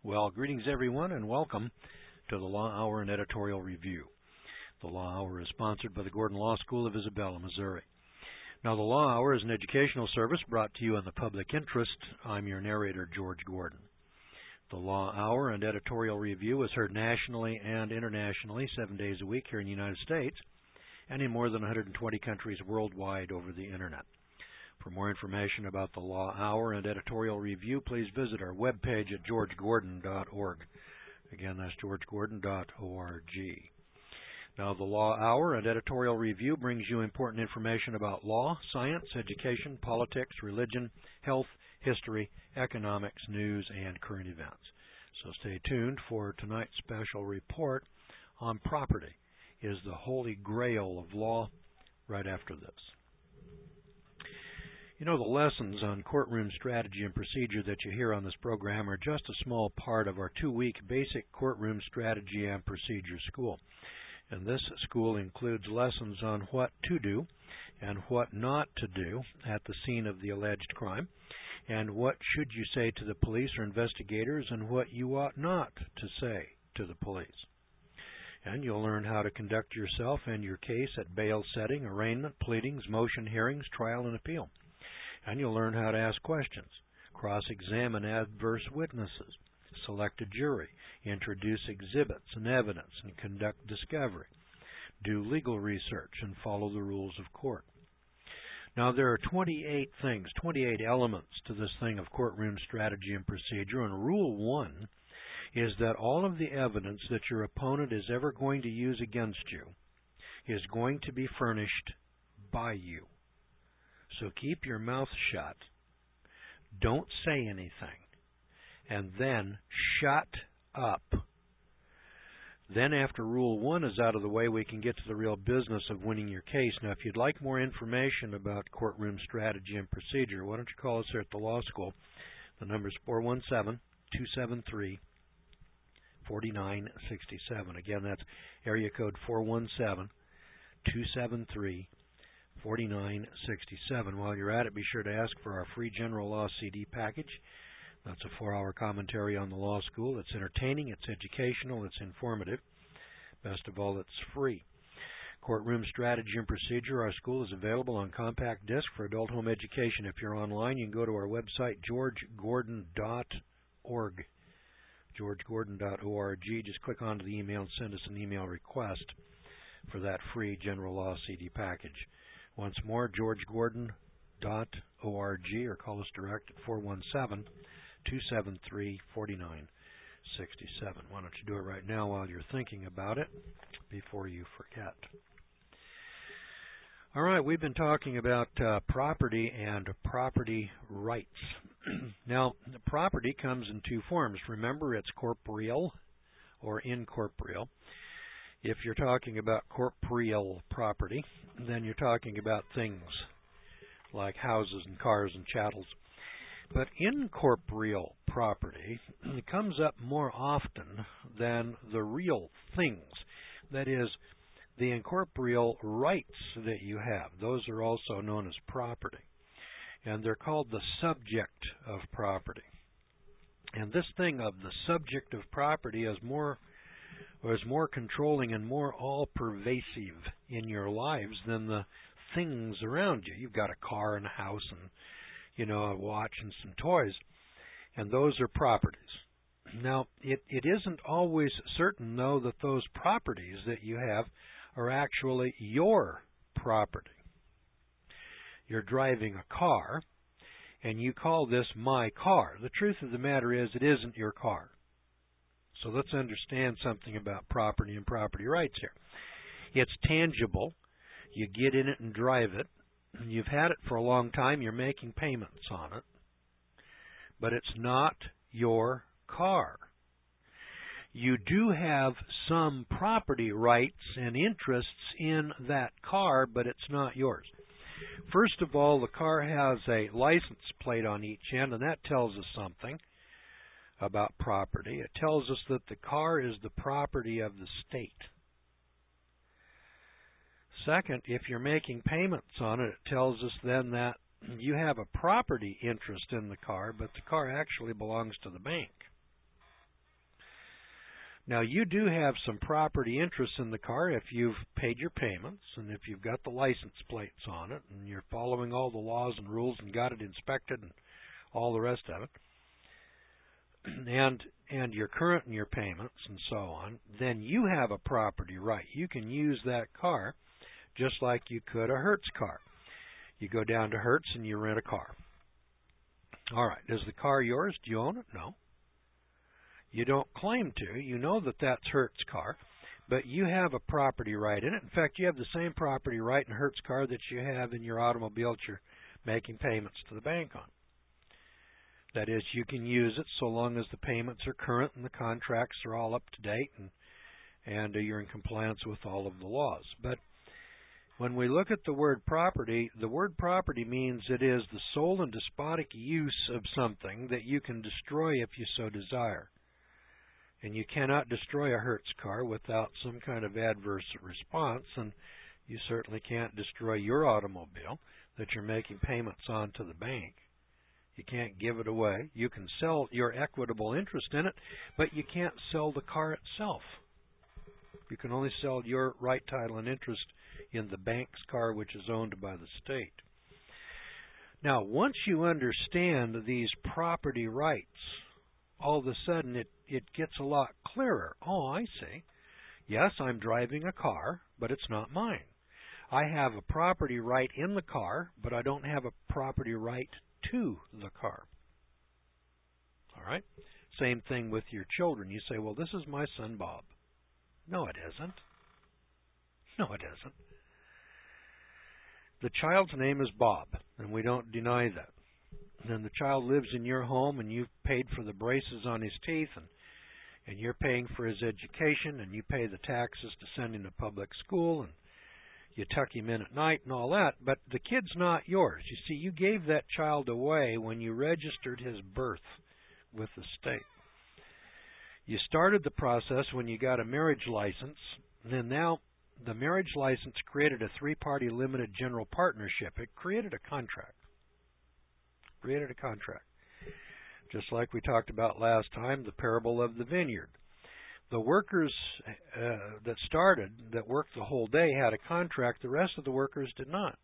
Well, greetings everyone and welcome to the Law Hour and Editorial Review. The Law Hour is sponsored by the Gordon Law School of Isabella, Missouri. Now, the Law Hour is an educational service brought to you in the public interest. I'm your narrator, George Gordon. The Law Hour and Editorial Review is heard nationally and internationally 7 days a week here in the United States and in more than 120 countries worldwide over the Internet. For more information about the Law Hour and Editorial Review, please visit our webpage at georgegordon.org. Again, that's georgegordon.org. Now, the Law Hour and Editorial Review brings you important information about law, science, education, politics, religion, health, history, economics, news, and current events. So stay tuned for tonight's special report on property. Is the holy grail of law right after this. You know, the lessons on courtroom strategy and procedure that you hear on this program are just a small part of our 2-week basic courtroom strategy and procedure school. And this school includes lessons on what to do and what not to do at the scene of the alleged crime, and what should you say to the police or investigators and what you ought not to say to the police. And you'll learn how to conduct yourself and your case at bail setting, arraignment, pleadings, motion hearings, trial, and appeal. And you'll learn how to ask questions, cross-examine adverse witnesses, select a jury, introduce exhibits and evidence, and conduct discovery, do legal research, and follow the rules of court. Now, there are 28 elements to this thing of courtroom strategy and procedure, and Rule 1 is that all of the evidence that your opponent is ever going to use against you is going to be furnished by you. So keep your mouth shut, don't say anything, and then shut up. Then after Rule 1 is out of the way, we can get to the real business of winning your case. Now, if you'd like more information about courtroom strategy and procedure, why don't you call us here at the law school. The number is 417-273-4967. Again, that's area code 417-273-4967. While you're at it, be sure to ask for our free general law CD package. That's a 4-hour commentary on the law school. It's entertaining, it's educational, it's informative. Best of all, it's free. Courtroom strategy and procedure, our school is available on compact disc for adult home education. If you're online, you can go to our website, georgegordon.org. georgegordon.org. Just click onto the email and send us an email request for that free general law CD package. Once more, georgegordon.org, or call us direct at 417-273-4967. Why don't you do it right now while you're thinking about it before you forget. All right, we've been talking about property and property rights. Now, the property comes in two forms. Remember, it's corporeal or incorporeal. If you're talking about corporeal property, then you're talking about things like houses and cars and chattels. But incorporeal property comes up more often than the real things. That is, the incorporeal rights that you have. Those are also known as property. And they're called the subject of property. And this thing of the subject of property is more controlling and more all-pervasive in your lives than the things around you. You've got a car and a house and, a watch and some toys, and those are properties. Now, it isn't always certain, though, that those properties that you have are actually your property. You're driving a car, and you call this my car. The truth of the matter is it isn't your car. So let's understand something about property and property rights here. It's tangible. You get in it and drive it. You've had it for a long time. You're making payments on it. But it's not your car. You do have some property rights and interests in that car, but it's not yours. First of all, the car has a license plate on each end, and that tells us something about property. It tells us that the car is the property of the state. Second, if you're making payments on it, it tells us then that you have a property interest in the car, but the car actually belongs to the bank. Now, you do have some property interest in the car if you've paid your payments and if you've got the license plates on it and you're following all the laws and rules and got it inspected and all the rest of it, and you're current in your payments and so on, then you have a property right. You can use that car just like you could a Hertz car. You go down to Hertz and you rent a car. All right, is the car yours? Do you own it? No. You don't claim to. You know that that's Hertz car, but you have a property right in it. In fact, you have the same property right in Hertz car that you have in your automobile that you're making payments to the bank on. That is, you can use it so long as the payments are current and the contracts are all up to date and you're in compliance with all of the laws. But when we look at the word property means it is the sole and despotic use of something that you can destroy if you so desire. And you cannot destroy a Hertz car without some kind of adverse response, and you certainly can't destroy your automobile that you're making payments on to the bank. You can't give it away. You can sell your equitable interest in it, but you can't sell the car itself. You can only sell your right, title, and interest in the bank's car, which is owned by the state. Now, once you understand these property rights, all of a sudden it gets a lot clearer. Oh, I see. Yes, I'm driving a car, but it's not mine. I have a property right in the car, but I don't have a property right to the car. All right? Same thing with your children. You say, well, this is my son, Bob. No, it isn't. No, it isn't. The child's name is Bob, and we don't deny that. And the child lives in your home, and you've paid for the braces on his teeth, and you're paying for his education, and you pay the taxes to send him to public school, and you tuck him in at night and all that, but the kid's not yours. You see, you gave that child away when you registered his birth with the state. You started the process when you got a marriage license, and then now the marriage license created a three-party limited general partnership. It created a contract. Created a contract. Just like we talked about last time, the parable of the vineyard. The workers that worked the whole day had a contract. The rest of the workers did not.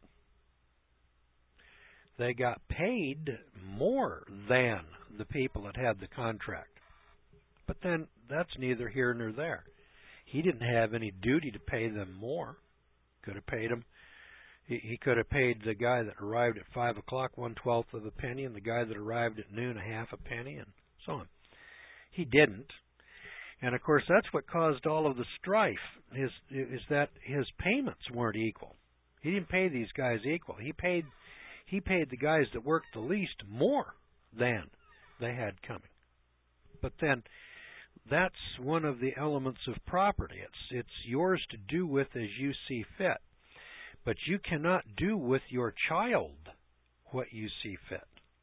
They got paid more than the people that had the contract. But then that's neither here nor there. He didn't have any duty to pay them more. Could have paid them. He could have paid the guy that arrived at 5 o'clock 1/12 of a penny, and the guy that arrived at noon a half a penny, and so on. He didn't. And, of course, that's what caused all of the strife, is that his payments weren't equal. He didn't pay these guys equal. He paid the guys that worked the least more than they had coming. But then that's one of the elements of property. It's yours to do with as you see fit. But you cannot do with your child what you see fit.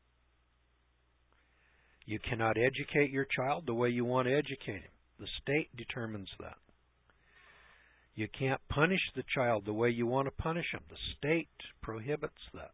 You cannot educate your child the way you want to educate him. The state determines that. You can't punish the child the way you want to punish him. The state prohibits that.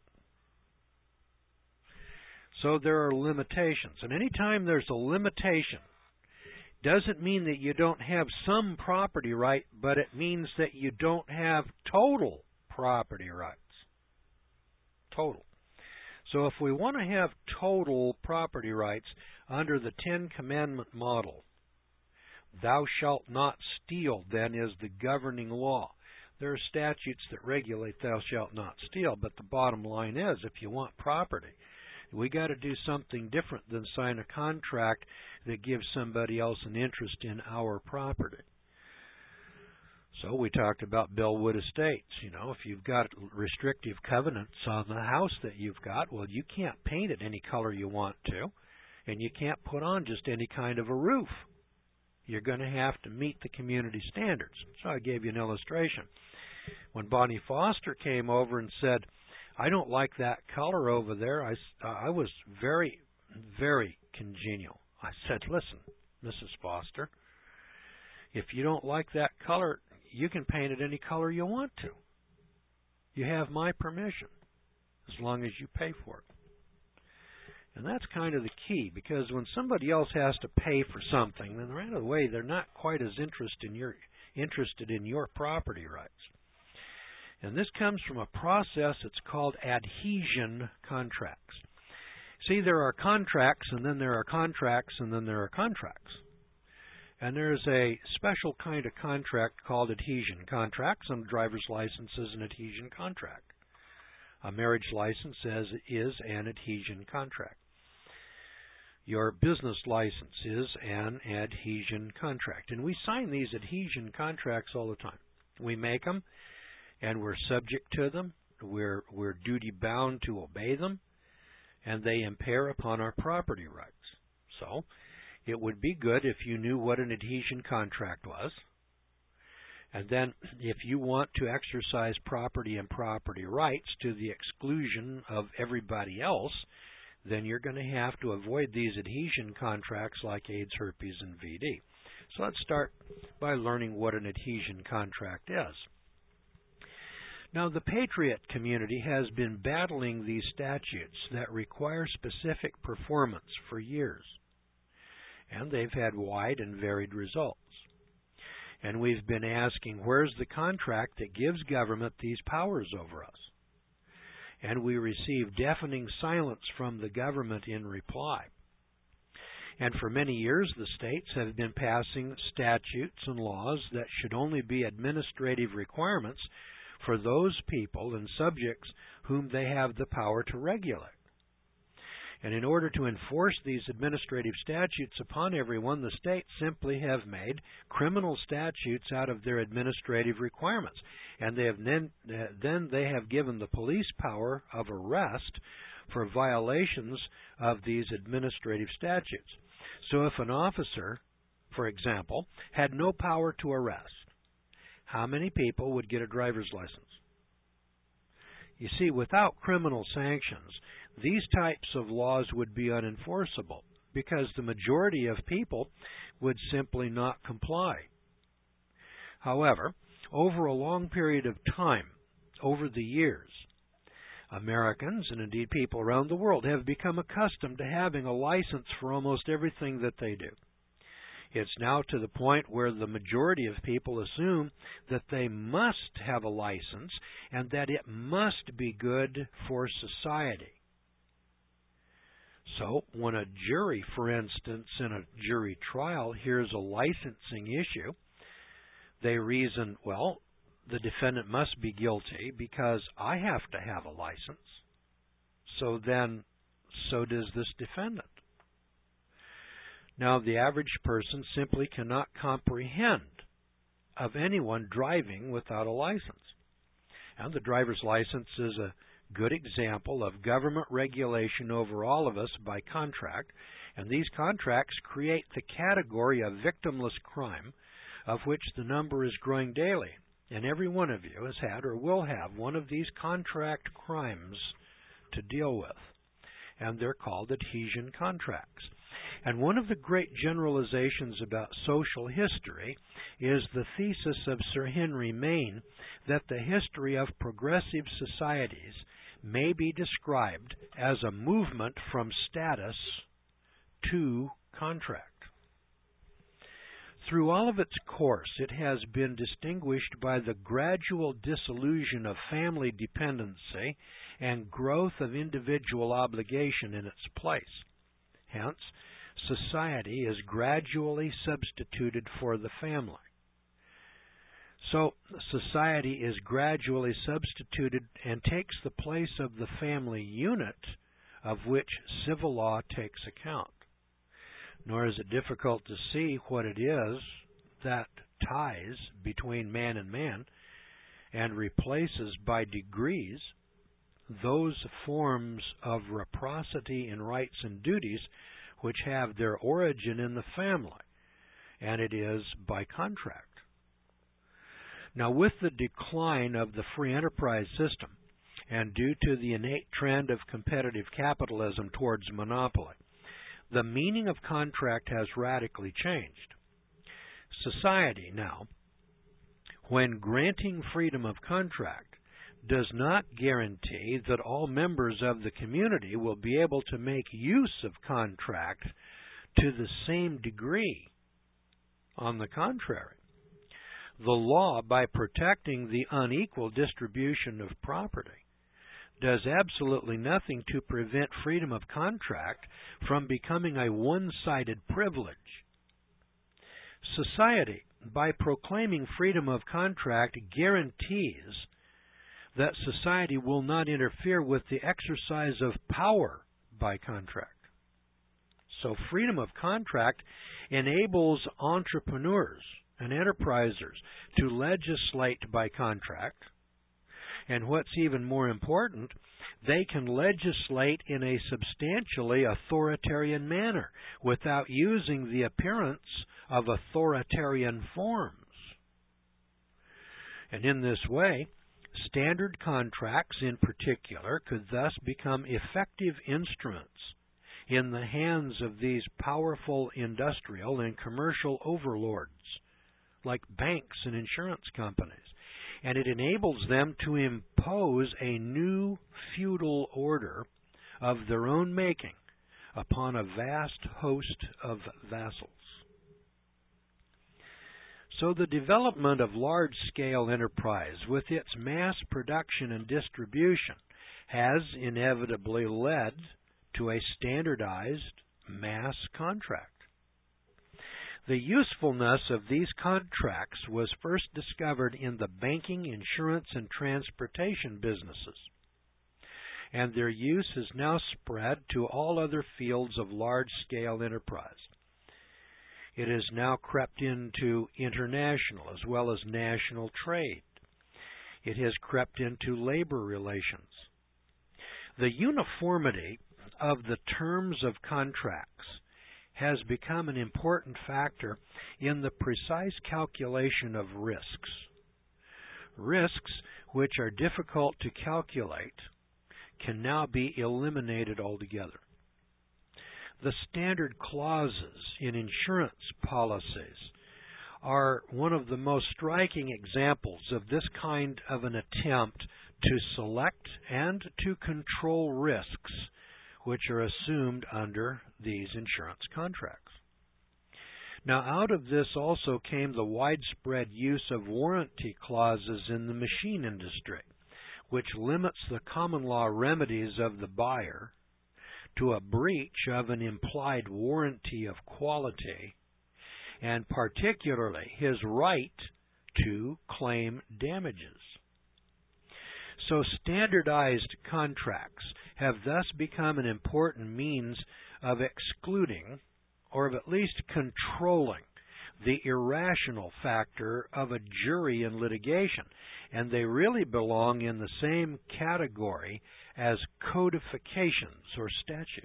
So there are limitations. And anytime there's a limitation, doesn't mean that you don't have some property right, but it means that you don't have total property rights. Total. So if we want to have total property rights under the Ten Commandment model, thou shalt not steal, then, is the governing law. There are statutes that regulate thou shalt not steal, but the bottom line is, if you want property, we got to do something different than sign a contract that gives somebody else an interest in our property. So we talked about Bellwood Estates. You know, if you've got restrictive covenants on the house that you've got, well, you can't paint it any color you want to, and you can't put on just any kind of a roof. You're going to have to meet the community standards. So I gave you an illustration. When Bonnie Foster came over and said, I don't like that color over there, I was very, very congenial. I said, listen, Mrs. Foster, if you don't like that color, you can paint it any color you want to. You have my permission, as long as you pay for it. And that's kind of the key, because when somebody else has to pay for something, then right away they're not quite as interested in your property rights. And this comes from a process that's called adhesion contracts. See, there are contracts, and then there are contracts, and then there are contracts. And there's a special kind of contract called adhesion contracts, and a driver's license is an adhesion contract. A marriage license is an adhesion contract. Your business license is an adhesion contract. And we sign these adhesion contracts all the time. We make them, and we're subject to them. We're duty-bound to obey them, and they impair upon our property rights. So it would be good if you knew what an adhesion contract was. And then if you want to exercise property and property rights to the exclusion of everybody else, then you're going to have to avoid these adhesion contracts like AIDS, herpes, and VD. So let's start by learning what an adhesion contract is. Now, the Patriot community has been battling these statutes that require specific performance for years, and they've had wide and varied results. And we've been asking, where's the contract that gives government these powers over us? And we receive deafening silence from the government in reply. And for many years, the states have been passing statutes and laws that should only be administrative requirements for those people and subjects whom they have the power to regulate. And in order to enforce these administrative statutes upon everyone, the states simply have made criminal statutes out of their administrative requirements. And they have then they have given the police power of arrest for violations of these administrative statutes. So if an officer, for example, had no power to arrest, how many people would get a driver's license? You see, without criminal sanctions, these types of laws would be unenforceable because the majority of people would simply not comply. However, over a long period of time, over the years, Americans, and indeed people around the world, have become accustomed to having a license for almost everything that they do. It's now to the point where the majority of people assume that they must have a license and that it must be good for society. So when a jury, for instance, in a jury trial hears a licensing issue, they reason, well, the defendant must be guilty because I have to have a license. So then, so does this defendant. Now, the average person simply cannot comprehend of anyone driving without a license. And the driver's license is a good example of government regulation over all of us by contract, and these contracts create the category of victimless crime, of which the number is growing daily. And every one of you has had or will have one of these contract crimes to deal with, and they're called adhesion contracts. And one of the great generalizations about social history is the thesis of Sir Henry Maine that the history of progressive societies may be described as a movement from status to contract. Through all of its course, it has been distinguished by the gradual dissolution of family dependency and growth of individual obligation in its place. Hence, society is gradually substituted for the family. So, society is gradually substituted and takes the place of the family unit of which civil law takes account. Nor is it difficult to see what it is that ties between man and replaces by degrees those forms of reciprocity in rights and duties which have their origin in the family, and it is by contract. Now, with the decline of the free enterprise system, and due to the innate trend of competitive capitalism towards monopoly, the meaning of contract has radically changed. Society now, when granting freedom of contract, does not guarantee that all members of the community will be able to make use of contract to the same degree. On the contrary, the law, by protecting the unequal distribution of property, does absolutely nothing to prevent freedom of contract from becoming a one-sided privilege. Society, by proclaiming freedom of contract, guarantees that society will not interfere with the exercise of power by contract. So freedom of contract enables entrepreneurs and enterprisers to legislate by contract. And what's even more important, they can legislate in a substantially authoritarian manner without using the appearance of authoritarian forms. And in this way, standard contracts in particular could thus become effective instruments in the hands of these powerful industrial and commercial overlords, like banks and insurance companies. And it enables them to impose a new feudal order of their own making upon a vast host of vassals. So the development of large-scale enterprise with its mass production and distribution has inevitably led to a standardized mass contract. The usefulness of these contracts was first discovered in the banking, insurance, and transportation businesses, and their use is now spread to all other fields of large-scale enterprise. It has now crept into international as well as national trade. It has crept into labor relations. The uniformity of the terms of contracts has become an important factor in the precise calculation of risks. Risks which are difficult to calculate can now be eliminated altogether. The standard clauses in insurance policies are one of the most striking examples of this kind of an attempt to select and to control risks which are assumed under these insurance contracts. Now, out of this also came the widespread use of warranty clauses in the machine industry, which limits the common law remedies of the buyer to a breach of an implied warranty of quality, and particularly his right to claim damages. So standardized contracts have thus become an important means of excluding, or of at least controlling, the irrational factor of a jury in litigation, and they really belong in the same category as codifications or statutes.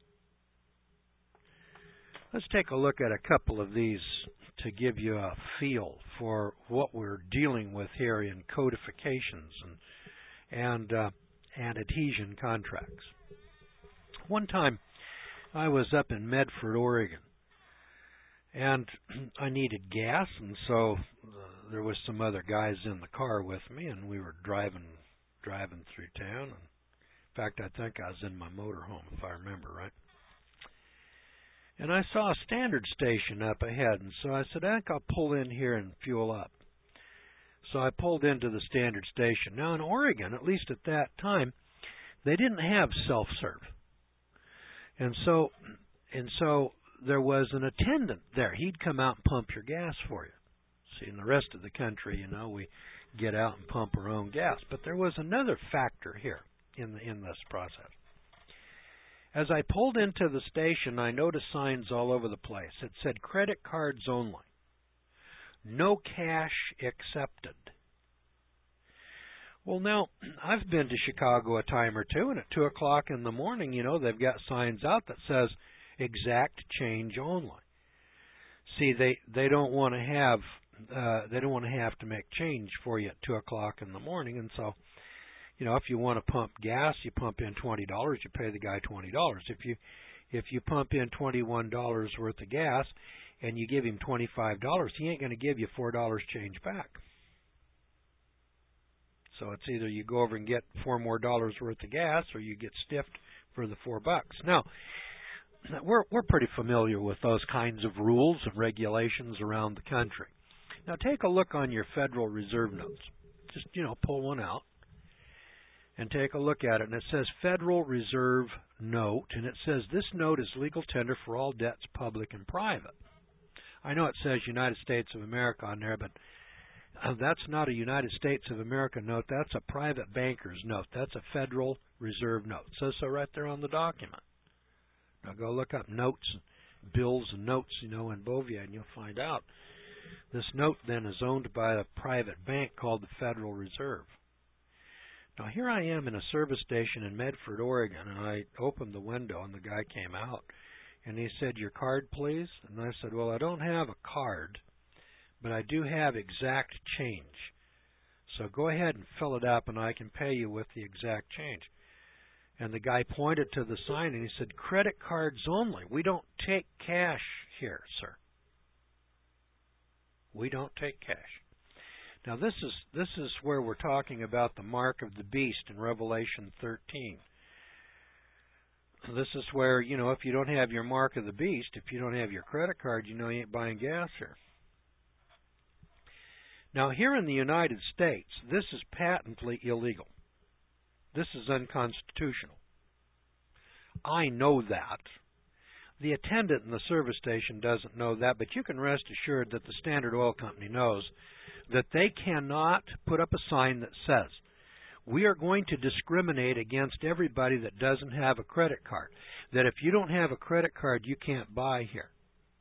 Let's take a look at a couple of these to give you a feel for what we're dealing with here in codifications and adhesion contracts. One time I was up in Medford, Oregon, and I needed gas, and so there was some other guys in the car with me, and we were driving through town. And in fact, I think I was in my motorhome, if I remember right. And I saw a standard station up ahead, and so I said, I think I'll pull in here and fuel up. So I pulled into the standard station. Now in Oregon, at least at that time, they didn't have self-serve. And so there was an attendant there. He'd come out and pump your gas for you. See, in the rest of the country, we get out and pump our own gas. But there was another factor here in this process. As I pulled into the station, I noticed signs all over the place. It said credit cards only. No cash accepted. Well, now, I've been to Chicago a time or two, and at 2 o'clock in the morning, they've got signs out that says exact change only. See, they don't want to have to make change for you at 2 o'clock in the morning, and so if you want to pump gas, you pump in $20, you pay the guy $20. If you pump in $21 worth of gas and you give him $25, he ain't going to give you $4 change back. So it's either you go over and get $4 more worth of gas, or you get stiffed for the $4. Now, we're pretty familiar with those kinds of rules and regulations around the country. Now take a look on your Federal Reserve notes. Just, pull one out and take a look at it. And it says Federal Reserve Note, and it says this note is legal tender for all debts, public and private. I know it says United States of America on there, but that's not a United States of America note. That's a private banker's note. That's a Federal Reserve note. It says so right there on the document. Now go look up notes, bills and notes, in Bovia, and you'll find out. This note then is owned by a private bank called the Federal Reserve. Now here I am in a service station in Medford, Oregon, and I opened the window and the guy came out and he said, "Your card, please?" And I said, "Well, I don't have a card, but I do have exact change. So go ahead and fill it up and I can pay you with the exact change." And the guy pointed to the sign and he said, "Credit cards only. We don't take cash here, sir. We don't take cash." Now this is where we're talking about the mark of the beast in Revelation 13. This is where, if you don't have your mark of the beast, if you don't have your credit card, you ain't buying gas here. Now here in the United States, this is patently illegal. This is unconstitutional. I know that. The attendant in the service station doesn't know that, but you can rest assured that the Standard Oil Company knows that they cannot put up a sign that says, "We are going to discriminate against everybody that doesn't have a credit card. That if you don't have a credit card, you can't buy here."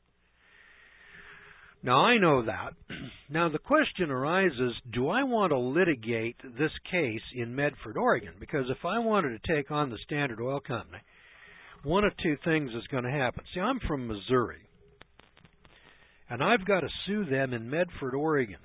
Now, I know that. Now, the question arises, do I want to litigate this case in Medford, Oregon? Because if I wanted to take on the Standard Oil Company, one of two things is going to happen. See, I'm from Missouri, and I've got to sue them in Medford, Oregon.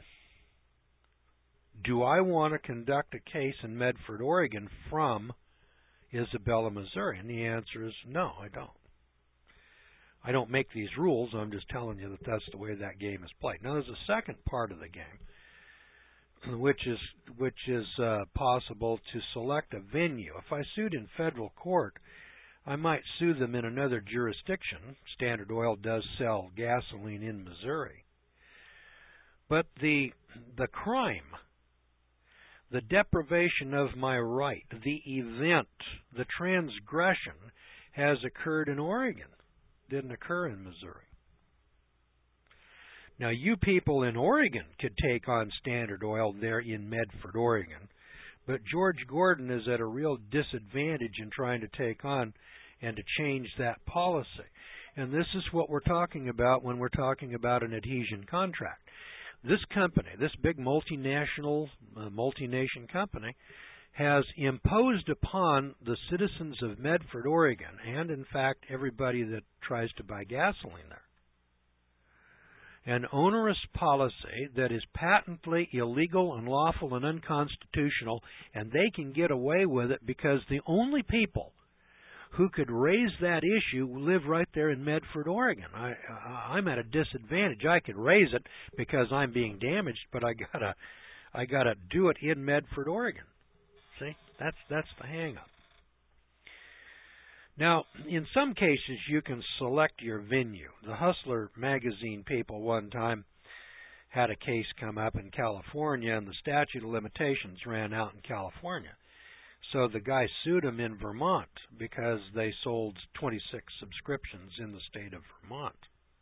Do I want to conduct a case in Medford, Oregon from Isabella, Missouri? And the answer is no, I don't. I don't make these rules. I'm just telling you that that's the way that game is played. Now, there's a second part of the game, which is possible to select a venue. If I sued in federal court, I might sue them in another jurisdiction. Standard Oil does sell gasoline in Missouri. But the crime, the deprivation of my right, the event, the transgression has occurred in Oregon. Didn't occur in Missouri. Now, you people in Oregon could take on Standard Oil there in Medford, Oregon, but George Gordon is at a real disadvantage in trying to take on and to change that policy. And this is what we're talking about when we're talking about an adhesion contract. This company, this big multinational, multi-nation company, has imposed upon the citizens of Medford, Oregon, and in fact everybody that tries to buy gasoline there, an onerous policy that is patently illegal, unlawful, and unconstitutional, and they can get away with it because the only people who could raise that issue live right there in Medford, Oregon. I'm at a disadvantage. I could raise it because I'm being damaged, but I gotta do it in Medford, Oregon. See, that's the hang-up. Now, in some cases, you can select your venue. The Hustler magazine people one time had a case come up in California, and the statute of limitations ran out in California. So the guy sued them in Vermont because they sold 26 subscriptions in the state of Vermont.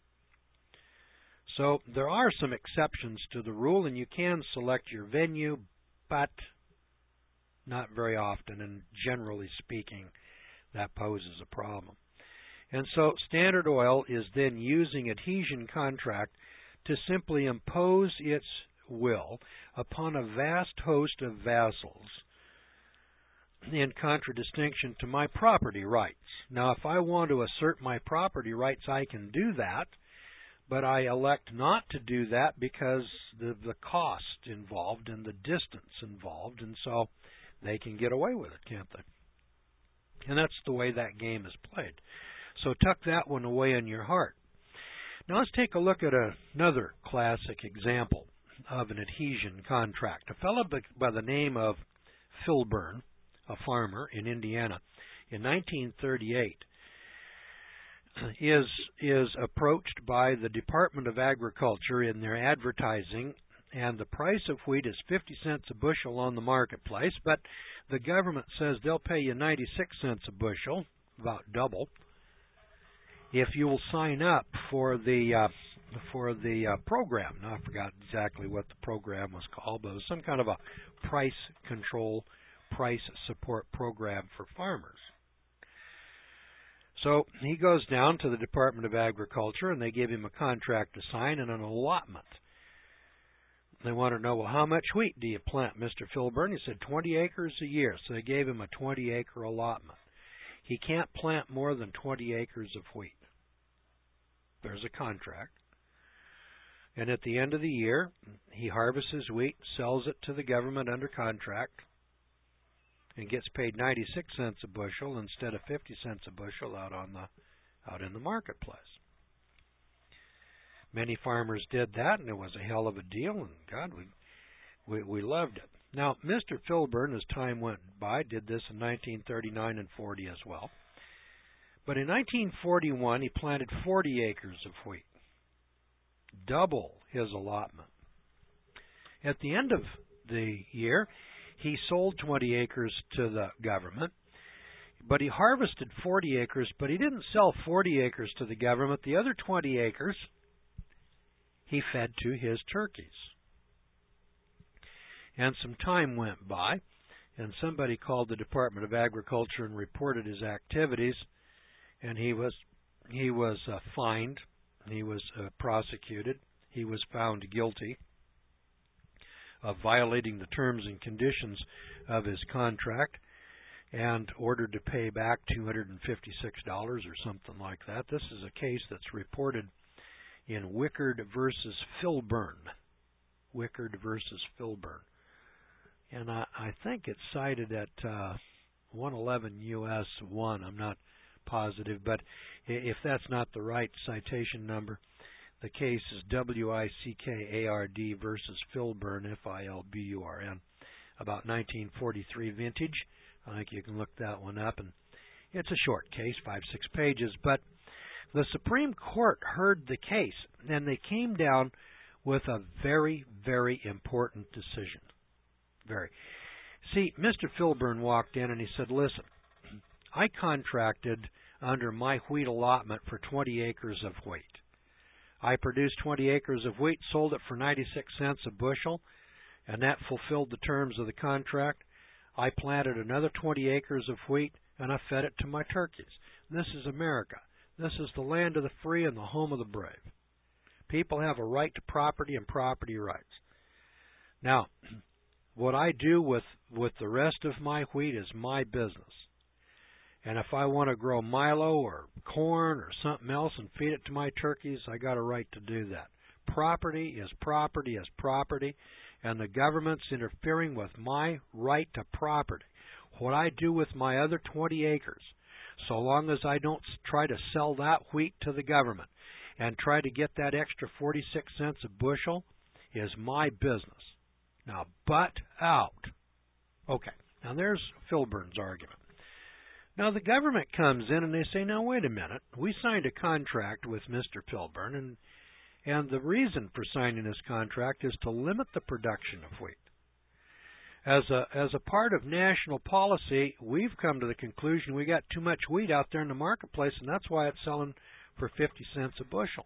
So there are some exceptions to the rule, and you can select your venue, but not very often, and generally speaking, that poses a problem. And so Standard Oil is then using adhesion contract to simply impose its will upon a vast host of vassals in contradistinction to my property rights. Now, if I want to assert my property rights, I can do that, but I elect not to do that because the cost involved and the distance involved, and so they can get away with it, can't they? And that's the way that game is played. So tuck that one away in your heart. Now let's take a look at another classic example. of an adhesion contract. A fellow by the name of Filburn, a farmer in Indiana, in 1938, is approached by the Department of Agriculture in their advertising, and the price of wheat is 50 cents a bushel on the marketplace, but the government says they'll pay you 96 cents a bushel, about double, if you will sign up for the program. Now, I forgot exactly what the program was called, but it was some kind of a price control, price support program for farmers. So he goes down to the Department of Agriculture, and they give him a contract to sign and an allotment. They want to know, well, how much wheat do you plant, Mr. Filburn? He said 20 acres a year, so they gave him a 20-acre allotment. He can't plant more than 20 acres of wheat. There's a contract. And at the end of the year, he harvests his wheat, sells it to the government under contract, and gets paid 96 cents a bushel instead of 50 cents a bushel out in the marketplace. Many farmers did that, and it was a hell of a deal, and God, we loved it. Now, Mr. Filburn, as time went by, did this in 1939 and 40 as well. But in 1941, he planted 40 acres of wheat, double his allotment. At the end of the year, he sold 20 acres to the government, but he harvested 40 acres, but he didn't sell 40 acres to the government. The other 20 acres he fed to his turkeys. And some time went by, and somebody called the Department of Agriculture and reported his activities, and he was fined, he was prosecuted, he was found guilty of violating the terms and conditions of his contract and ordered to pay back $256 or something like that. This is a case that's reported in Wickard versus Filburn. Wickard versus Filburn. And I think it's cited at 111 U.S. 1. I'm not positive, but if that's not the right citation number, the case is Wickard versus Filburn, Filburn, about 1943 vintage. I think you can look that one up, and it's a short case, 5-6 pages, but the Supreme Court heard the case, and they came down with a very, very important decision. See, Mr. Filburn walked in and he said, listen, I contracted under my wheat allotment for 20 acres of wheat. I produced 20 acres of wheat, sold it for 96 cents a bushel, and that fulfilled the terms of the contract. I planted another 20 acres of wheat, and I fed it to my turkeys. This is America. This is the land of the free and the home of the brave. People have a right to property and property rights. Now, what I do with the rest of my wheat is my business. And if I want to grow milo or corn or something else and feed it to my turkeys, I got a right to do that. Property is property is property, and the government's interfering with my right to property. What I do with my other 20 acres, so long as I don't try to sell that wheat to the government and try to get that extra 46 cents a bushel, is my business. Now, butt out. Okay, now there's Filburn's argument. Now, the government comes in and they say, now, wait a minute. We signed a contract with Mr. Filburn, and the reason for signing this contract is to limit the production of wheat. As a part of national policy, we've come to the conclusion we got too much wheat out there in the marketplace, and that's why it's selling for 50 cents a bushel.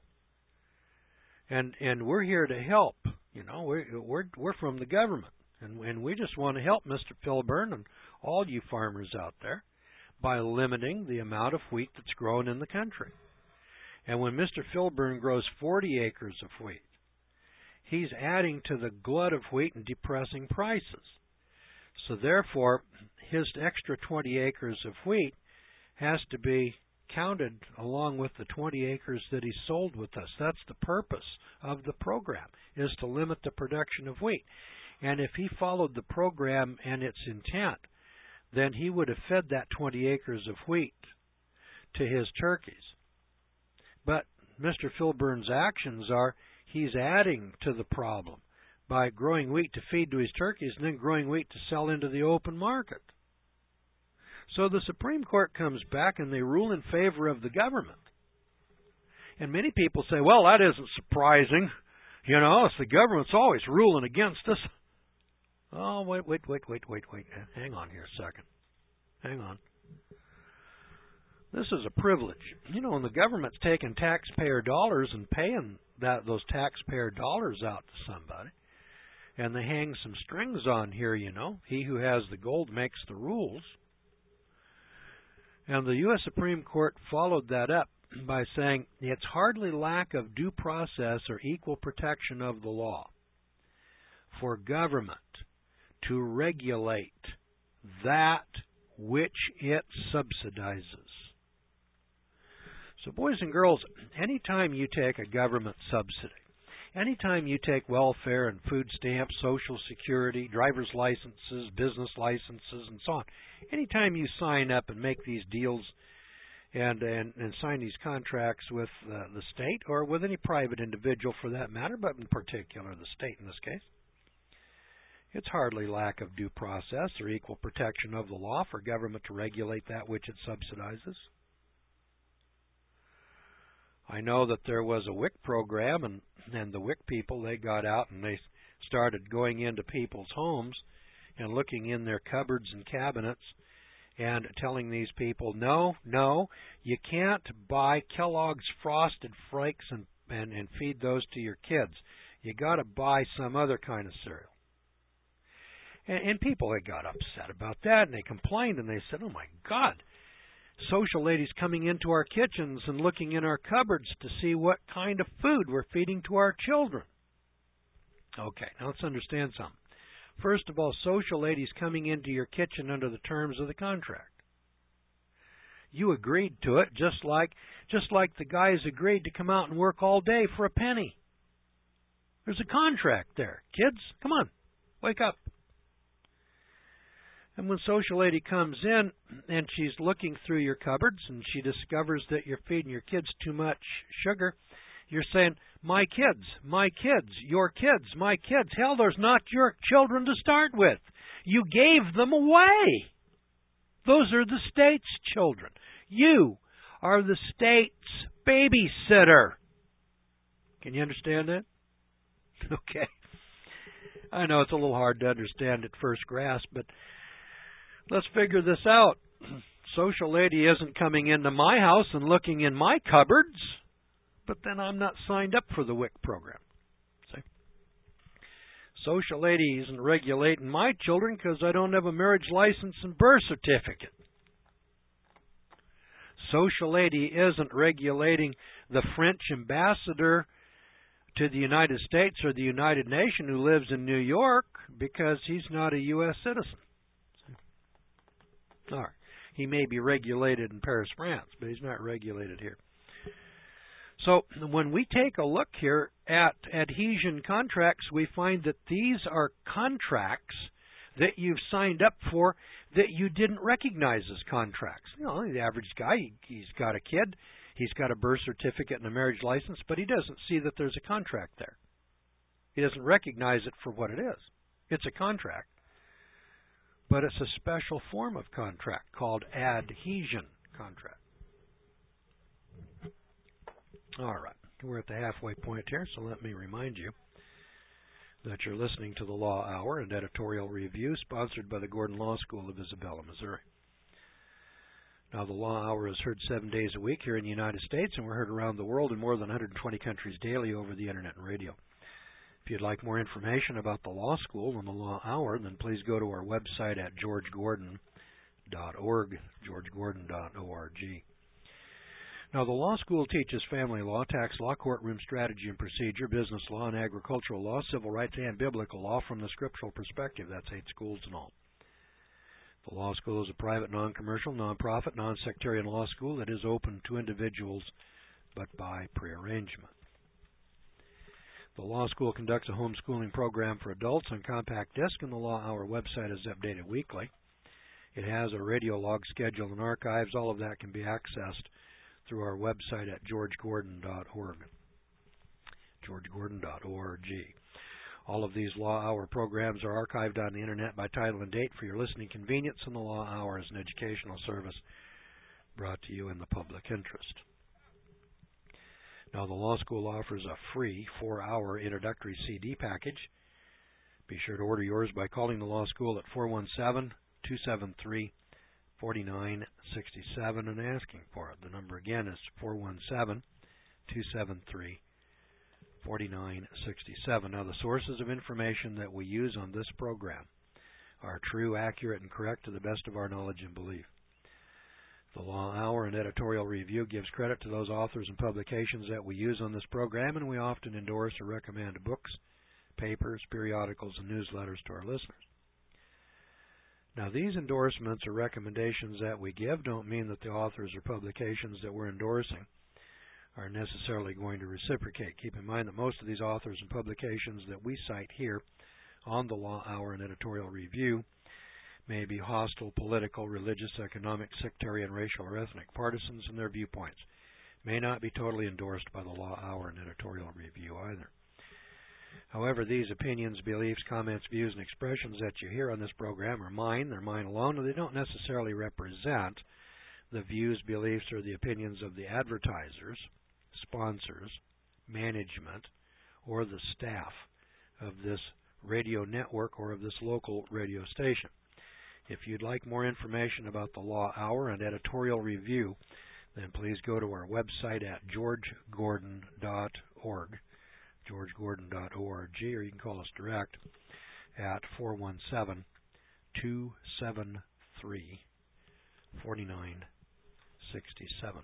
And we're here to help. You know, we're from the government, and we just want to help Mr. Filburn and all you farmers out there by limiting the amount of wheat that's grown in the country. And when Mr. Filburn grows 40 acres of wheat, he's adding to the glut of wheat and depressing prices. So therefore, his extra 20 acres of wheat has to be counted along with the 20 acres that he sold with us. That's the purpose of the program, is to limit the production of wheat. And if he followed the program and its intent, then he would have fed that 20 acres of wheat to his turkeys. But Mr. Filburn's actions are, he's adding to the problem by growing wheat to feed to his turkeys and then growing wheat to sell into the open market. So the Supreme Court comes back and they rule in favor of the government. And many people say, well, that isn't surprising. You know, it's the government's always ruling against us. Oh, wait. Hang on here a second. Hang on. This is a privilege. You know, when the government's taking taxpayer dollars and paying those taxpayer dollars out to somebody, and they hang some strings on here, you know. He who has the gold makes the rules. And the U.S. Supreme Court followed that up by saying it's hardly lack of due process or equal protection of the law for government to regulate that which it subsidizes. So boys and girls, anytime you take a government subsidy, anytime you take welfare and food stamps, Social Security, driver's licenses, business licenses, and so on, anytime you sign up and make these deals and sign these contracts with the state or with any private individual for that matter, but in particular the state in this case, it's hardly lack of due process or equal protection of the law for government to regulate that which it subsidizes. I know that there was a WIC program, and the WIC people, they got out and they started going into people's homes and looking in their cupboards and cabinets and telling these people, no, you can't buy Kellogg's Frosted Flakes and feed those to your kids. You got to buy some other kind of cereal. And people, they got upset about that, and they complained, and they said, oh, my God, social ladies coming into our kitchens and looking in our cupboards to see what kind of food we're feeding to our children. Okay, now let's understand something. First of all, social ladies coming into your kitchen under the terms of the contract. You agreed to it just like the guys agreed to come out and work all day for a penny. There's a contract there. Kids, come on, wake up. And when social lady comes in and she's looking through your cupboards and she discovers that you're feeding your kids too much sugar, you're saying, my kids, your kids, my kids. Hell, there's not your children to start with. You gave them away. Those are the state's children. You are the state's babysitter. Can you understand that? Okay. I know it's a little hard to understand at first grasp, but let's figure this out. Social lady isn't coming into my house and looking in my cupboards, but then I'm not signed up for the WIC program. See? Social lady isn't regulating my children because I don't have a marriage license and birth certificate. Social lady isn't regulating the French ambassador to the United States or the United Nations who lives in New York because he's not a U.S. citizen. All right. He may be regulated in Paris, France, but he's not regulated here. So when we take a look here at adhesion contracts, we find that these are contracts that you've signed up for that you didn't recognize as contracts. You know, the average guy, he's got a kid, he's got a birth certificate and a marriage license, but he doesn't see that there's a contract there. He doesn't recognize it for what it is. It's a contract. But it's a special form of contract called adhesion contract. All right. We're at the halfway point here, so let me remind you that you're listening to the Law Hour, an editorial review sponsored by the Gordon Law School of Isabella, Missouri. Now, the Law Hour is heard 7 days a week here in the United States, and we're heard around the world in more than 120 countries daily over the Internet and radio. If you'd like more information about the law school and the Law Hour, then please go to our website at georgegordon.org, georgegordon.org. Now, the law school teaches family law, tax law, courtroom strategy and procedure, business law, and agricultural law, civil rights, and biblical law from the scriptural perspective. That's 8 schools in all. The law school is a private, non-commercial, non-profit, non-sectarian law school that is open to individuals, but by prearrangement. The law school conducts a homeschooling program for adults on compact disc, and the Law Hour website is updated weekly. It has a radio log schedule and archives. All of that can be accessed through our website at georgegordon.org. georgegordon.org. All of these Law Hour programs are archived on the Internet by title and date for your listening convenience, and the Law Hour is an educational service brought to you in the public interest. Now, the Law School offers a free 4-hour introductory CD package. Be sure to order yours by calling the Law School at 417-273-4967 and asking for it. The number again is 417-273-4967. Now, the sources of information that we use on this program are true, accurate, and correct to the best of our knowledge and belief. The Law Hour and editorial review gives credit to those authors and publications that we use on this program, and we often endorse or recommend books, papers, periodicals, and newsletters to our listeners. Now, these endorsements or recommendations that we give don't mean that the authors or publications that we're endorsing are necessarily going to reciprocate. Keep in mind that most of these authors and publications that we cite here on the Law Hour and editorial review may be hostile, political, religious, economic, sectarian, racial, or ethnic partisans, and their viewpoints may not be totally endorsed by the Law Hour and editorial review either. However, these opinions, beliefs, comments, views, and expressions that you hear on this program are mine. They're mine alone, and they don't necessarily represent the views, beliefs, or the opinions of the advertisers, sponsors, management, or the staff of this radio network or of this local radio station. If you'd like more information about the Law Hour and editorial review, then please go to our website at georgegordon.org, georgegordon.org, or you can call us direct at 417-273-4967.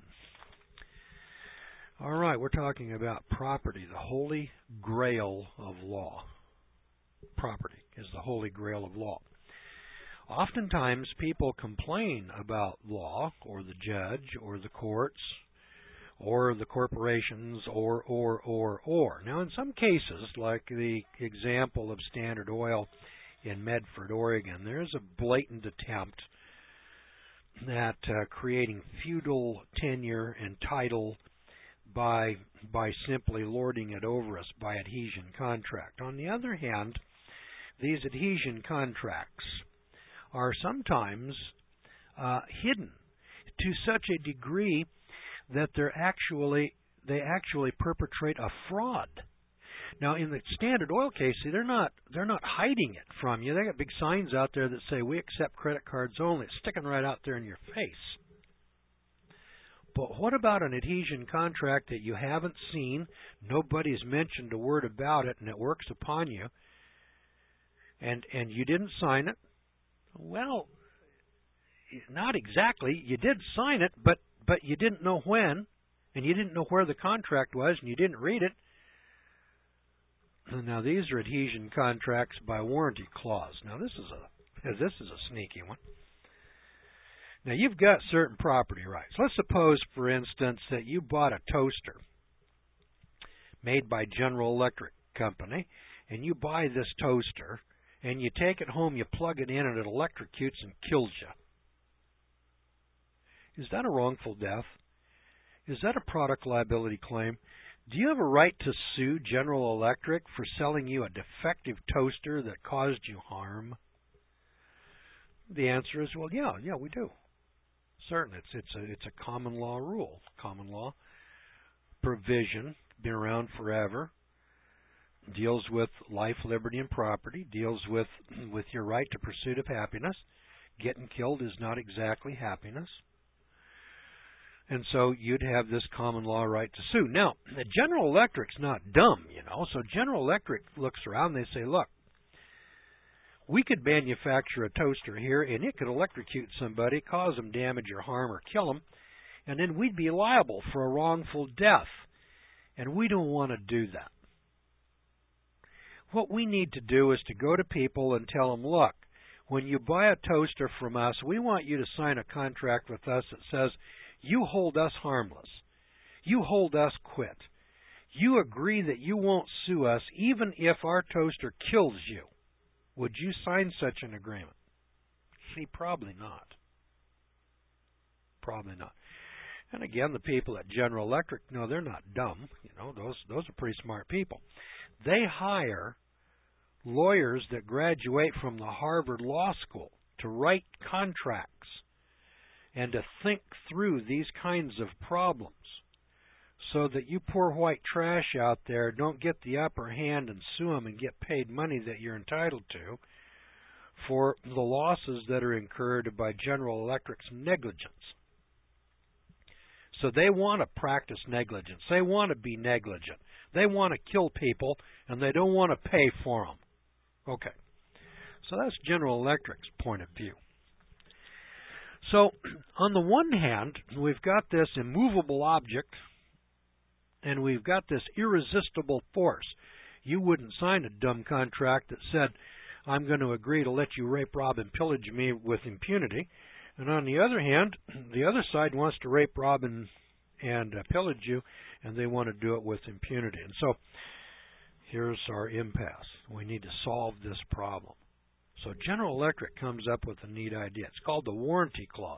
All right, we're talking about property, the holy grail of law. Property is the holy grail of law. Oftentimes people complain about law or the judge or the courts or the corporations or. Now, in some cases, like the example of Standard Oil in Medford, Oregon, there's a blatant attempt at creating feudal tenure and title by simply lording it over us by adhesion contract. On the other hand, these adhesion contracts are sometimes hidden to such a degree that they actually perpetrate a fraud. Now, in the Standard Oil case, they're not hiding it from you. They got big signs out there that say, "We accept credit cards only." It's sticking right out there in your face. But what about an adhesion contract that you haven't seen, nobody's mentioned a word about it, and it works upon you, and you didn't sign it? Well, not exactly. You did sign it, but you didn't know when, and you didn't know where the contract was, and you didn't read it. Now, these are adhesion contracts by warranty clause. Now, this is a sneaky one. Now, you've got certain property rights. Let's suppose, for instance, that you bought a toaster made by General Electric Company, and you buy this toaster, and you take it home, you plug it in, and it electrocutes and kills you. Is that a wrongful death? Is that a product liability claim? Do you have a right to sue General Electric for selling you a defective toaster that caused you harm? The answer is, well, yeah, we do. Certainly, it's a common law rule, common law provision, been around forever, deals with life, liberty, and property, deals with your right to pursuit of happiness. Getting killed is not exactly happiness. And so you'd have this common law right to sue. Now, the General Electric's not dumb, so General Electric looks around and they say, look, we could manufacture a toaster here, and it could electrocute somebody, cause them damage or harm or kill them, and then we'd be liable for a wrongful death. And we don't want to do that. What we need to do is to go to people and tell them, look, when you buy a toaster from us, we want you to sign a contract with us that says, you hold us harmless. You hold us quit. You agree that you won't sue us even if our toaster kills you. Would you sign such an agreement? See, probably not. Probably not. And again, the people at General Electric, no, they're not dumb. Those are pretty smart people. They hire lawyers that graduate from the Harvard Law School to write contracts and to think through these kinds of problems so that you poor white trash out there don't get the upper hand and sue them and get paid money that you're entitled to for the losses that are incurred by General Electric's negligence. So they want to practice negligence. They want to be negligent. They want to kill people, and they don't want to pay for them. Okay. So that's General Electric's point of view. So on the one hand, we've got this immovable object, and we've got this irresistible force. You wouldn't sign a dumb contract that said, I'm going to agree to let you rape, rob, and pillage me with impunity. And on the other hand, the other side wants to rape, rob, and pillage you, and they want to do it with impunity. And so here's our impasse. We need to solve this problem. So General Electric comes up with a neat idea. It's called the warranty clause.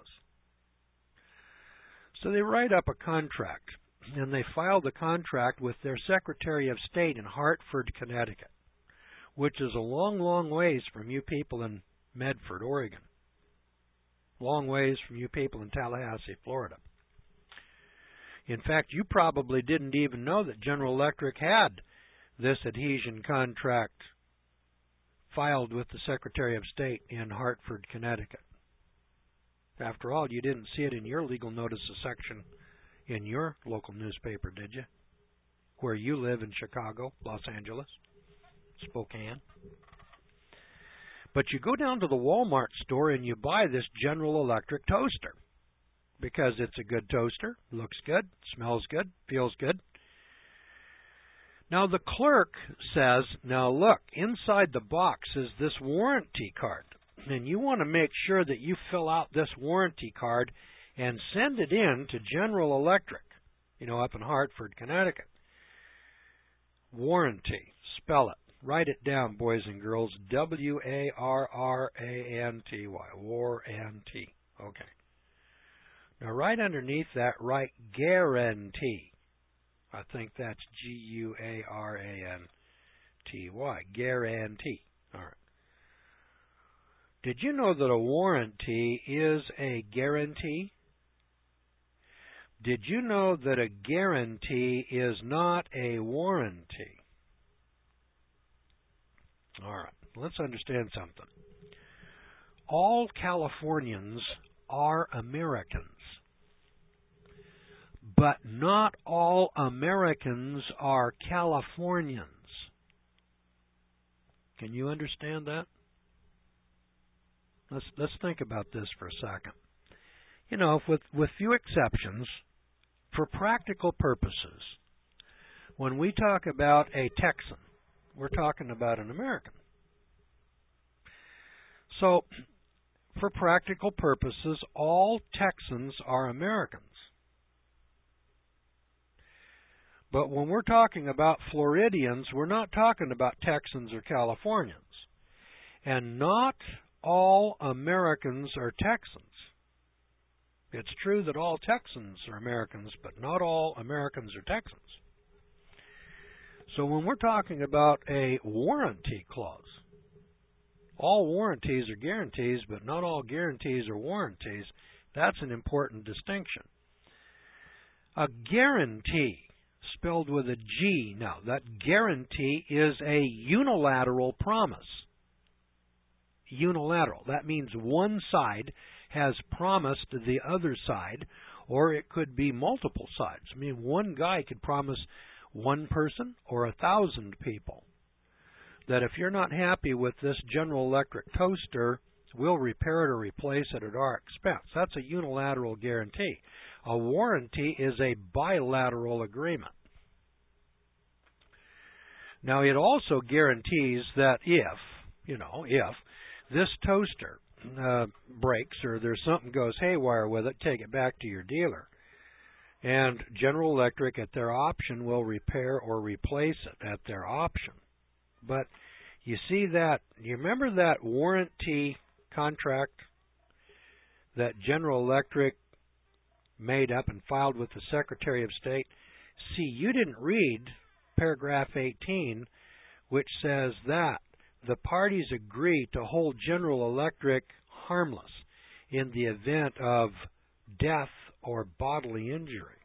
So they write up a contract, and they file the contract with their Secretary of State in Hartford, Connecticut, which is a long, long ways from you people in Medford, Oregon. Long ways from you people in Tallahassee, Florida. In fact, you probably didn't even know that General Electric had this adhesion contract filed with the Secretary of State in Hartford, Connecticut. After all, you didn't see it in your legal notices section in your local newspaper, did you? Where you live in Chicago, Los Angeles, Spokane. But you go down to the Walmart store and you buy this General Electric toaster because it's a good toaster, looks good, smells good, feels good. Now the clerk says, now look, inside the box is this warranty card, and you want to make sure that you fill out this warranty card and send it in to General Electric, up in Hartford, Connecticut. Warranty, spell it. Write it down, boys and girls, W-A-R-R-A-N-T-Y, warranty. Okay. Now right underneath that, write guarantee. I think that's G-U-A-R-A-N-T-Y, guarantee. All right. Did you know that a warranty is a guarantee? Did you know that a guarantee is not a warranty? All right, let's understand something. All Californians are Americans, but not all Americans are Californians. Can you understand that? Let's think about this for a second. With few exceptions, for practical purposes, when we talk about a Texan, we're talking about an American. So, for practical purposes, all Texans are Americans. But when we're talking about Floridians, we're not talking about Texans or Californians. And not all Americans are Texans. It's true that all Texans are Americans, but not all Americans are Texans. So when we're talking about a warranty clause, all warranties are guarantees, but not all guarantees are warranties. That's an important distinction. A guarantee, spelled with a G now, that guarantee is a unilateral promise. Unilateral. That means one side has promised the other side, or it could be multiple sides. I mean, one guy could promise one person or 1,000 people that if you're not happy with this General Electric toaster, we'll repair it or replace it at our expense. That's a unilateral guarantee. A warranty is a bilateral agreement. Now, it also guarantees that if this toaster breaks or there's something goes haywire with it, take it back to your dealer. And General Electric, at their option, will repair or replace it at their option. But you see that, you remember that warranty contract that General Electric made up and filed with the Secretary of State? See, you didn't read paragraph 18, which says that the parties agree to hold General Electric harmless in the event of death or bodily injury.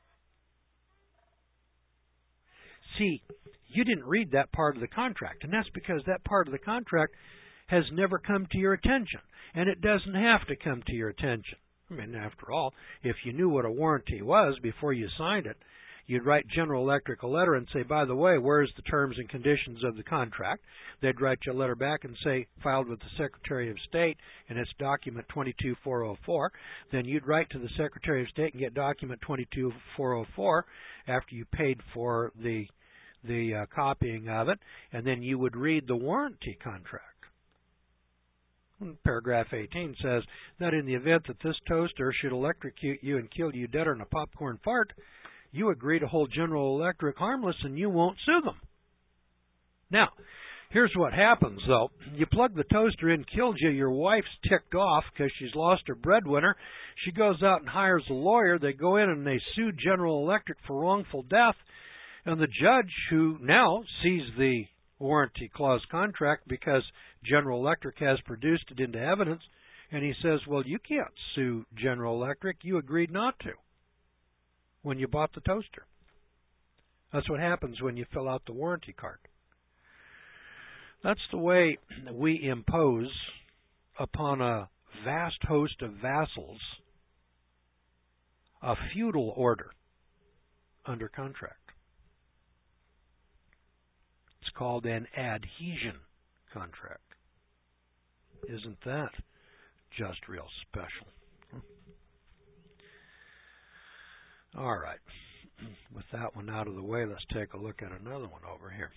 See, you didn't read that part of the contract, and that's because that part of the contract has never come to your attention, and it doesn't have to come to your attention. I mean, after all, if you knew what a warranty was before you signed it, you'd write General Electric a letter and say, by the way, where's the terms and conditions of the contract? They'd write you a letter back and say, filed with the Secretary of State, and it's document 22404. Then you'd write to the Secretary of State and get document 22404 after you paid for the copying of it, and then you would read the warranty contract. Paragraph 18 says that in the event that this toaster should electrocute you and kill you dead in a popcorn fart, you agree to hold General Electric harmless and you won't sue them. Now, here's what happens, though. You plug the toaster in, kills you, your wife's ticked off because she's lost her breadwinner. She goes out and hires a lawyer. They go in and they sue General Electric for wrongful death. And the judge, who now sees the warranty clause contract because General Electric has produced it into evidence, and he says, well, you can't sue General Electric. You agreed not to when you bought the toaster. That's what happens when you fill out the warranty card. That's the way we impose upon a vast host of vassals a feudal order under contract. It's called an adhesion contract. Isn't that just real special? All right. With that one out of the way, let's take a look at another one over here.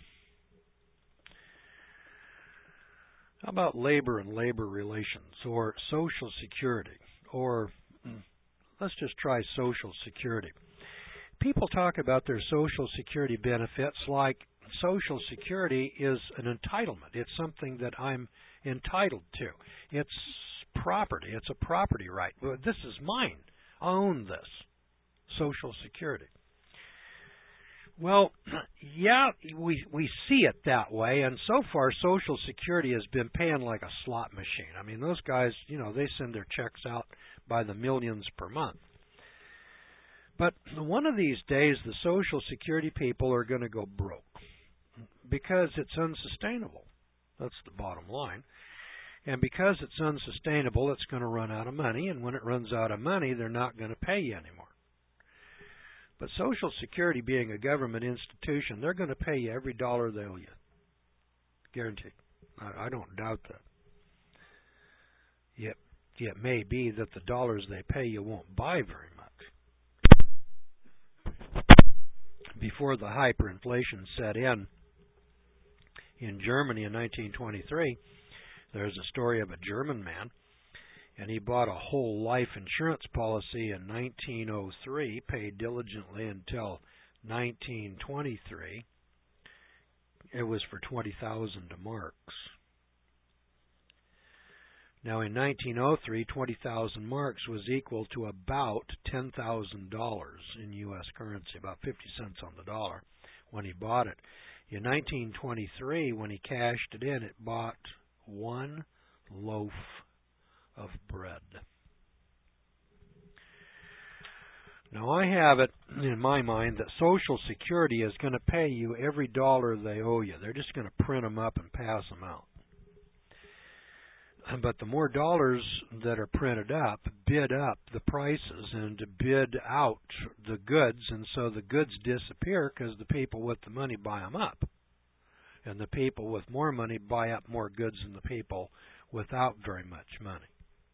How about labor and labor relations, or Social Security, or let's just try Social Security. People talk about their Social Security benefits like Social Security is an entitlement. It's something that I'm entitled to. It's property. It's a property right. Well, this is mine. I own this. Social Security. Well, yeah, we see it that way, and so far Social Security has been paying like a slot machine. I mean, those guys, they send their checks out by the millions per month. But one of these days, the Social Security people are going to go broke because it's unsustainable. That's the bottom line. And because it's unsustainable, it's going to run out of money, and when it runs out of money, they're not going to pay you anymore. But Social Security, being a government institution, they're going to pay you every dollar they owe you. Guaranteed. I don't doubt that. Yet it may be that the dollars they pay you won't buy very much. Before the hyperinflation set in Germany in 1923, there's a story of a German man, and he bought a whole life insurance policy in 1903, paid diligently until 1923. It was for 20,000 marks. Now in 1903, 20,000 marks was equal to about $10,000 in U.S. currency, about 50 cents on the dollar when he bought it. In 1923, when he cashed it in, it bought one loaf of bread. Now I have it in my mind that Social Security is going to pay you every dollar they owe you. They're just going to print them up and pass them out. But the more dollars that are printed up, bid up the prices and to bid out the goods, and so the goods disappear because the people with the money buy them up. And the people with more money buy up more goods than the people without very much money.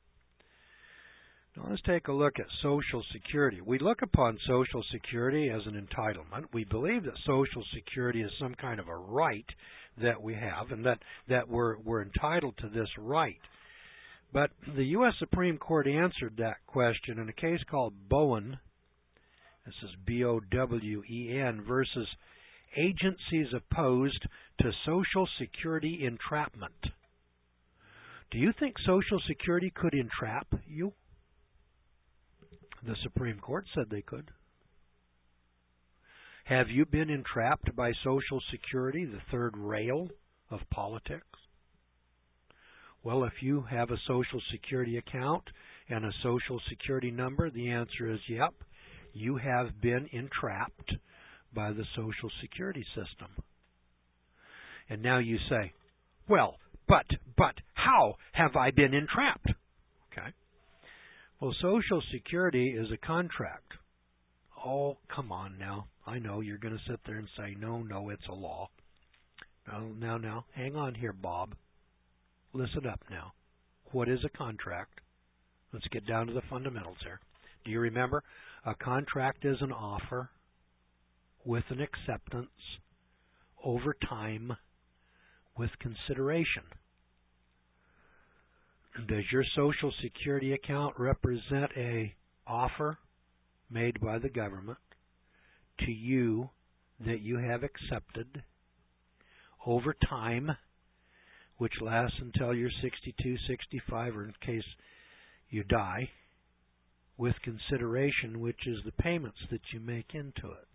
Now let's take a look at Social Security. We look upon Social Security as an entitlement. We believe that Social Security is some kind of a right that we have, and that we're entitled to this right. But the U.S. Supreme Court answered that question in a case called Bowen. This is B-O-W-E-N versus Agencies Opposed to Social Security Entrapment. Do you think Social Security could entrap you? The Supreme Court said they could. Have you been entrapped by Social Security, the third rail of politics? Well, if you have a Social Security account and a Social Security number, the answer is yep, you have been entrapped by the Social Security system. And now you say, well, but how have I been entrapped? Okay. Well, Social Security is a contract. Oh, come on now. I know you're going to sit there and say, no, it's a law. Now, hang on here, Bob. Listen up now. What is a contract? Let's get down to the fundamentals here. Do you remember? A contract is an offer with an acceptance over time with consideration. Does your Social Security account represent an offer made by the government to you that you have accepted over time, which lasts until you're 62, 65, or in case you die, with consideration, which is the payments that you make into it?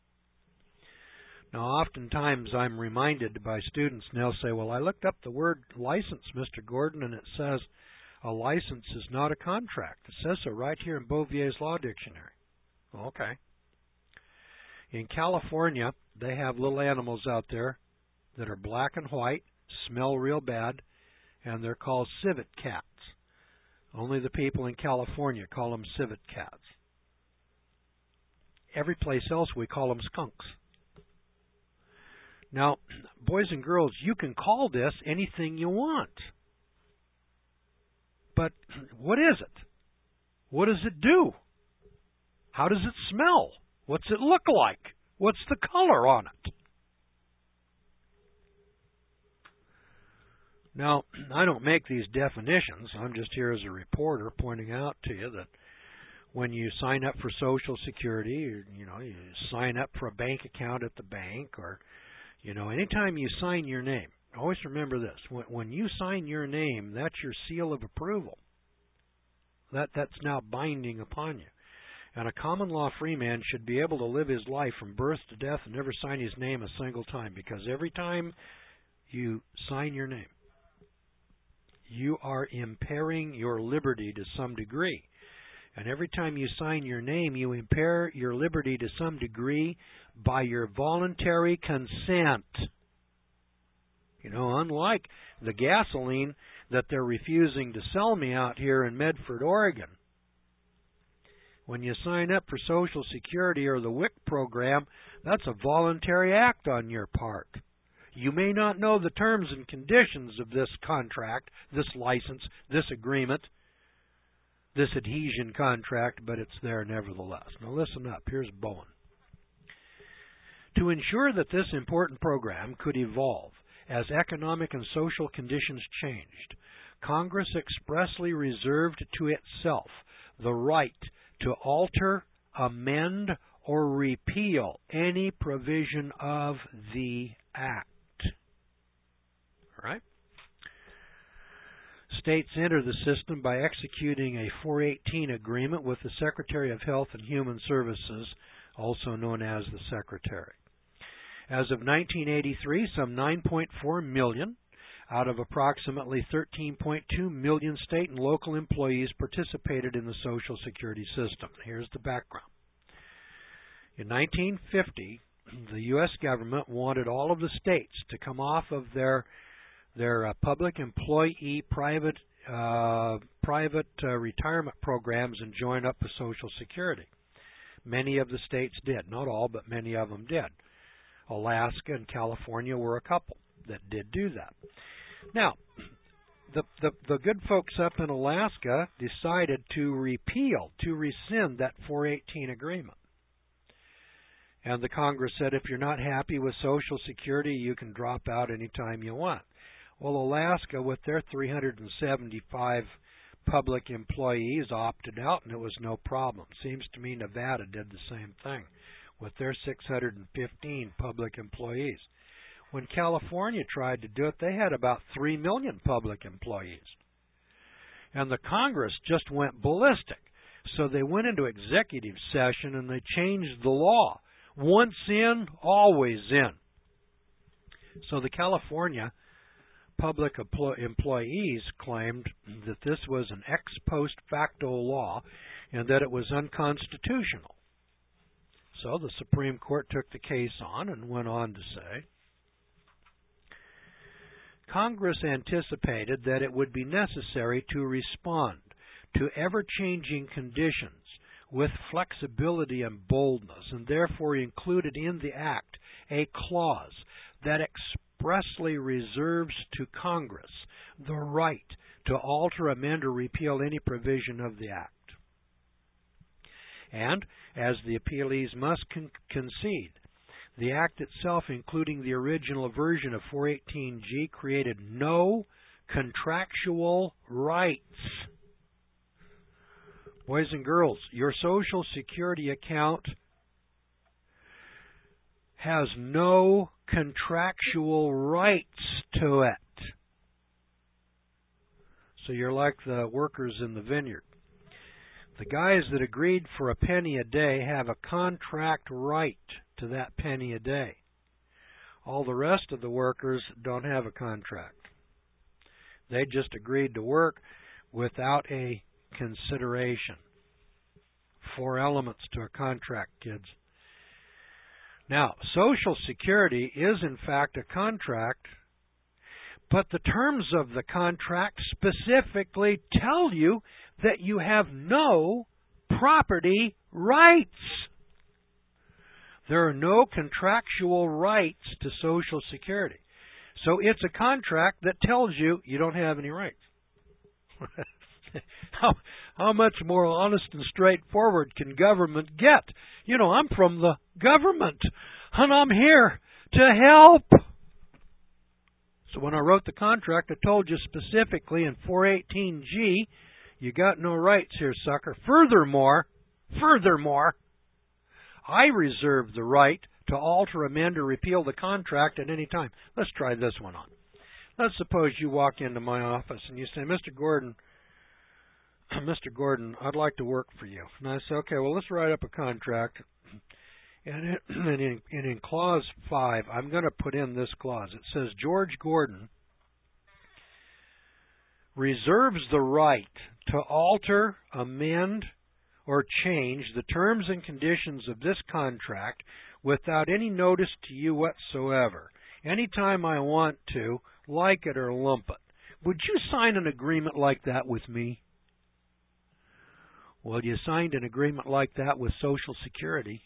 Now, oftentimes I'm reminded by students, and they'll say, well, I looked up the word license, Mr. Gordon, and it says a license is not a contract. It says so right here in Bovier's Law Dictionary. Okay. In California, they have little animals out there that are black and white, smell real bad, and they're called civet cats. Only the people in California call them civet cats. Every place else we call them skunks. Now, boys and girls, you can call this anything you want. But what is it? What does it do? How does it smell? What's it look like? What's the color on it? Now, I don't make these definitions. I'm just here as a reporter pointing out to you that when you sign up for Social Security, or, you sign up for a bank account at the bank, or, anytime you sign your name, always remember this. When you sign your name, that's your seal of approval. That's now binding upon you. And a common law free man should be able to live his life from birth to death and never sign his name a single time, because every time you sign your name, you are impairing your liberty to some degree. And every time you sign your name, you impair your liberty to some degree by your voluntary consent. Unlike the gasoline that they're refusing to sell me out here in Medford, Oregon. When you sign up for Social Security or the WIC program, that's a voluntary act on your part. You may not know the terms and conditions of this contract, this license, this agreement, this adhesion contract, but it's there nevertheless. Now listen up. Here's Bowen. To ensure that this important program could evolve as economic and social conditions changed, Congress expressly reserved to itself the right to alter, amend, or repeal any provision of the Act. All right? States enter the system by executing a 418 agreement with the Secretary of Health and Human Services, also known as the Secretary. As of 1983, some 9.4 million out of approximately 13.2 million state and local employees participated in the Social Security system. Here's the background. In 1950, the U.S. government wanted all of the states to come off of their public employee private retirement programs and join up with Social Security. Many of the states did. Not all, but many of them did. Alaska and California were a couple that did do that. Now, the good folks up in Alaska decided to rescind that 418 agreement. And the Congress said, if you're not happy with Social Security, you can drop out anytime you want. Well, Alaska, with their 375 public employees, opted out, and it was no problem. Seems to me Nevada did the same thing with their 615 public employees. When California tried to do it, they had about 3 million public employees. And the Congress just went ballistic. So they went into executive session and they changed the law. Once in, always in. So the California public employees claimed that this was an ex post facto law and that it was unconstitutional. So the Supreme Court took the case on and went on to say, Congress anticipated that it would be necessary to respond to ever-changing conditions with flexibility and boldness, and therefore included in the Act a clause that expressly reserves to Congress the right to alter, amend, or repeal any provision of the Act. And, as the appealees must concede, the Act itself, including the original version of 418G, created no contractual rights. Boys and girls, your Social Security account has no contractual rights to it. So you're like the workers in the vineyard. The guys that agreed for a penny a day have a contract right to that penny a day. All the rest of the workers don't have a contract. They just agreed to work without a consideration. 4 elements to a contract, kids. Now, Social Security is in fact a contract, but the terms of the contract specifically tell you that you have no property rights. There are no contractual rights to Social Security. So it's a contract that tells you you don't have any rights. How much more honest and straightforward can government get? You know, I'm from the government, and I'm here to help. So when I wrote the contract, I told you specifically in 418G, you got no rights here, sucker. Furthermore, I reserve the right to alter, amend, or repeal the contract at any time. Let's try this one on. Let's suppose you walk into my office and you say, Mr. Gordon, I'd like to work for you. And I say, okay, well, let's write up a contract. And in Clause 5, I'm going to put in this clause. It says, George Gordon reserves the right to alter, amend, or change the terms and conditions of this contract without any notice to you whatsoever, anytime I want to, like it or lump it. Would you sign an agreement like that with me? Well, you signed an agreement like that with Social Security.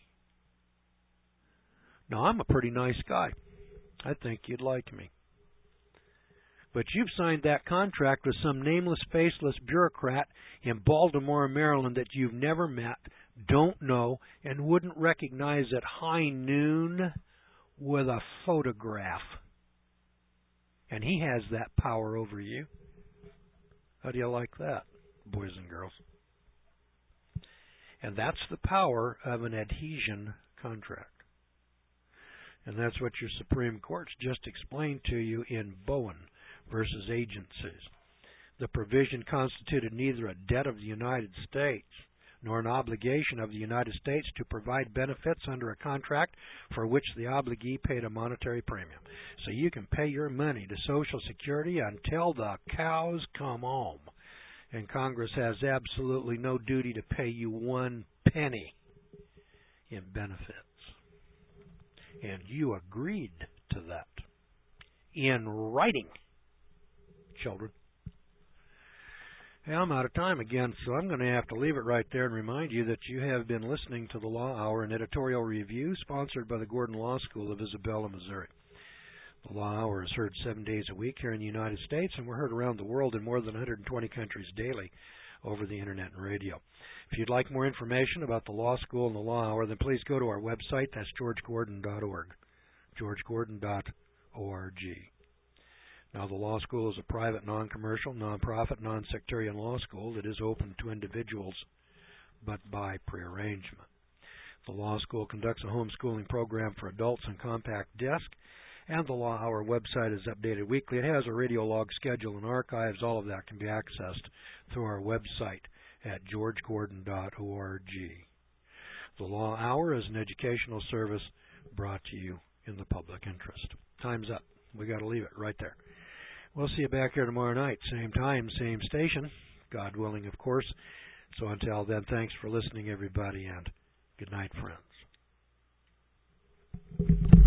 Now, I'm a pretty nice guy. I think you'd like me. But you've signed that contract with some nameless, faceless bureaucrat in Baltimore, Maryland that you've never met, don't know, and wouldn't recognize at high noon with a photograph. And he has that power over you. How do you like that, boys and girls? And that's the power of an adhesion contract. And that's what your Supreme Court's just explained to you in Bowen versus Agencies. The provision constituted neither a debt of the United States nor an obligation of the United States to provide benefits under a contract for which the obligee paid a monetary premium. So you can pay your money to Social Security until the cows come home. And Congress has absolutely no duty to pay you 1 penny in benefits. And you agreed to that in writing, children. Hey, I'm out of time again, so I'm going to have to leave it right there and remind you that you have been listening to the Law Hour, an editorial review sponsored by the Gordon Law School of Isabella, Missouri. The Law Hour is heard 7 days a week here in the United States, and we're heard around the world in more than 120 countries daily over the Internet and radio. If you'd like more information about the Law School and the Law Hour, then please go to our website. That's georgegordon.org, georgegordon.org. Now, the Law School is a private, non-commercial, non-profit, non-sectarian law school that is open to individuals, but by prearrangement. The Law School conducts a homeschooling program for adults on compact disc, and the Law Hour website is updated weekly. It has a radio log schedule and archives. All of that can be accessed through our website at georgegordon.org. The Law Hour is an educational service brought to you in the public interest. Time's up. We got to leave it right there. We'll see you back here tomorrow night, same time, same station, God willing, of course. So until then, thanks for listening, everybody, and good night, friends.